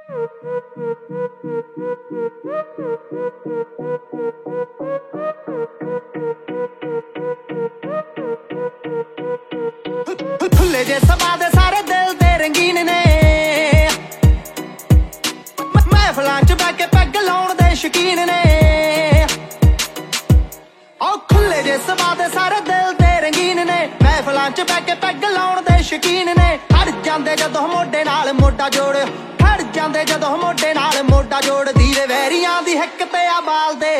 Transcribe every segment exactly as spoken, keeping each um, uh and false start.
खुले जे सभा दे सारे दिल दे रंगीन ने महफिलां च बैठ के पैग लाउण दे शकीन ने ओ खुले जे सभा दे सारे दिल दे रंगीन ने महफिलां च बैठ के पैग लाउण दे शकीन ने खड़ जांदे जदों मोढे नाल मोढा जोड़ खड़ जांदे जदों मोढे नाल मोढा जोड़ धीरे वैरियां दी हिक ते आ बाल दे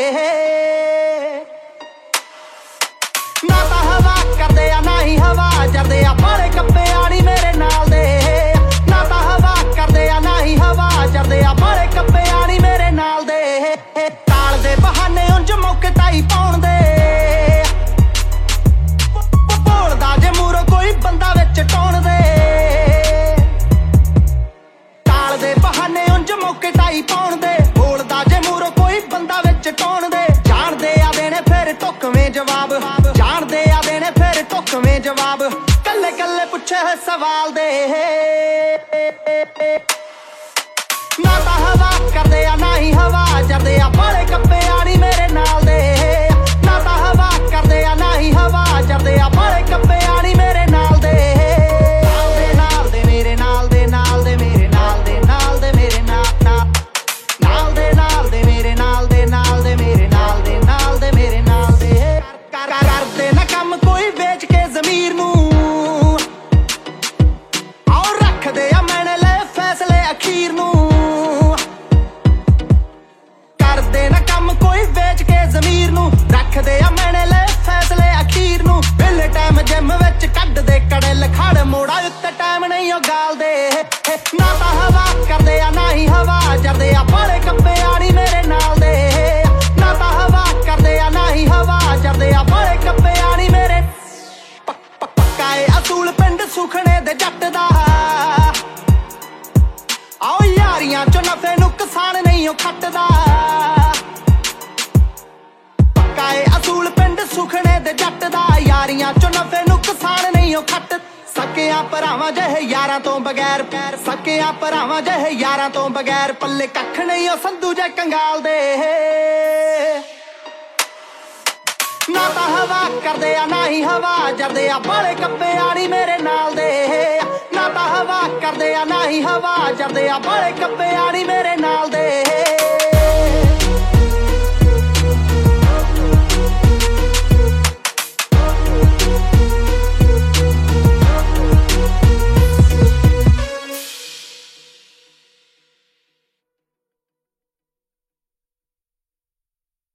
ना तां हवा करदे आ ना ही हवा जरदे आ पाले कप्पे आनी मेरे नाल दे ना तां हवा करदे आ ना ही हवा जरदे आ पाले कप्पे आनी मेरे नाल दे ताल दे बहाने उंज मौके टाई पाउण दे बोलदा जे मूरों कोई बंदा विच टोण दे ताल दे बहाने उंज मौके टाई पाउण दे बोलदा जे मूरों कोई बंदा विच टोण दे जाणदे आ देने फिर टुकवें जवाब जाणदे आ देने फिर टुकवें जवाब कल्ले कल्ले पुछे सवाल दे ना तां हवा करदे आ ना ही हवा जरदे आ पाले कप्पे आनी मेरे नाल दे ना तां हवा करदे आ ना ही हवा जरदे आ पाले कप्पे आनी मेरे नाल दे नाल दे नाल दे मेरे नाल दे नाल दे मेरे नाल दे नाल दे मेरे नाल नाल नाल दे नाल दे मेरे नाल दे नाल दे मेरे नाल दे नाल दे मेरे नाल दे कर करदे ना कम कोई बेच के ज़मीर नूं आओ रखदे आ मैंने ले फैसले अखीर नूं करदे ना कम कोई बेच के ज़मीर नूं रखदे आ मैंने ले फैसले अखीर नूं वेले टाइम जिम विच कड्डदे कड़े खड़ मोड़ा उत्ते टाइम नहीं ओ गाल दे ना तां हवा करदे आ ना ही हवा जरदे आ पाले कप्पे आनी मेरे नाल दे ना तां हवा करदे आ ना ही हवा जरदे आ पाले कप्पे आनी मेरे पक्का ए असूल पिंड सुखने दे जट दा आओ यारियां चो नफे नुकसान नहीं ओ खटदा पक्का ए असूल पिंड सुखने दे जट दा यारियां चो नफे नुकसान नहीं ओ खट सकियां भरावां जहे यारां तो बगैर पैर सकियां भरावां जहे यारां तो बगैर पल्ले कख नहीं ओ संधू जे कंगाल दे ना तां हवा करदे आ ना ही हवा जरदे आ पाले कप्पे आनी मेरे नाल दे ना तां हवा करदे आ ना ही हवा जरदे आ पाले कप्पे आनी मेरे नाल दे।